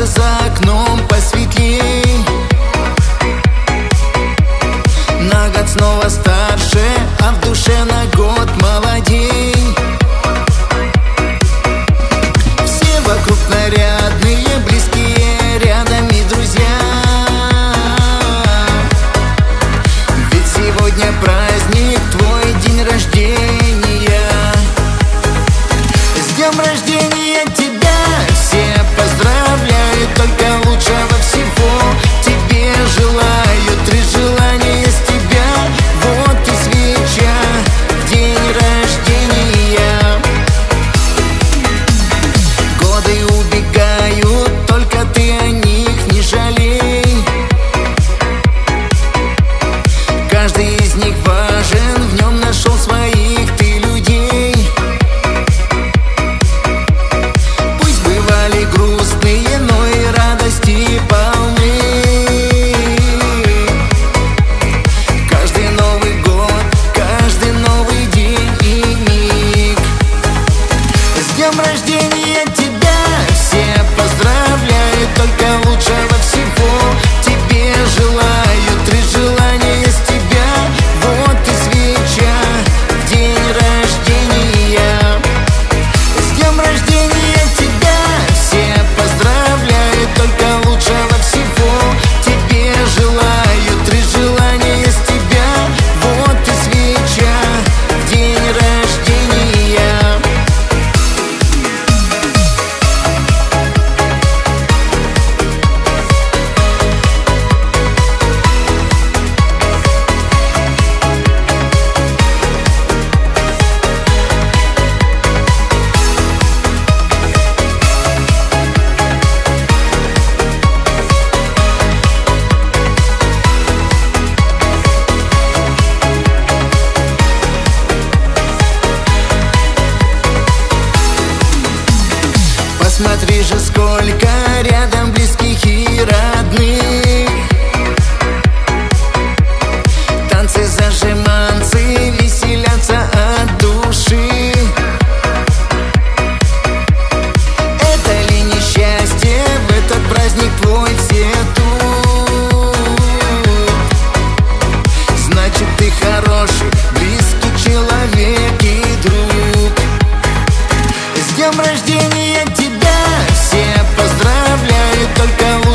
за окном посветлей. На год снова старше, а в душе на год молодей. Все вокруг нарядные, близкие рядом и друзья. Ведь сегодня праздник, твой день рождения. С днем рождения тебя все поздравляют, только лучшего всего тебе желаю. 3 желания с тебя, вот и свеча в день рождения. Годы убегают, только ты о них не жалей. Каждый из них важен, в нем нашел своих ты людей. Пусть бывали грустные, но и радости полны. Каждый Новый год, каждый новый день и миг. С днем рождения тебя все поздравляют, только лучшего всего тебе желаю. 3 желания с тебя, вот и свеча в день рождения. С днем рождения тебя все поздравляют, только лучшего всего тебе желаю. 3 желания с тебя, вот и свеча в день рождения. Посмотри же, сколько рядом близких и родных. Танцы, зажиманцы, веселятся от души. Это ли несчастье, в этот праздник твой все тут? Значит, ты хороший, близкий человек и друг. С днем рождения тебя все поздравляют, только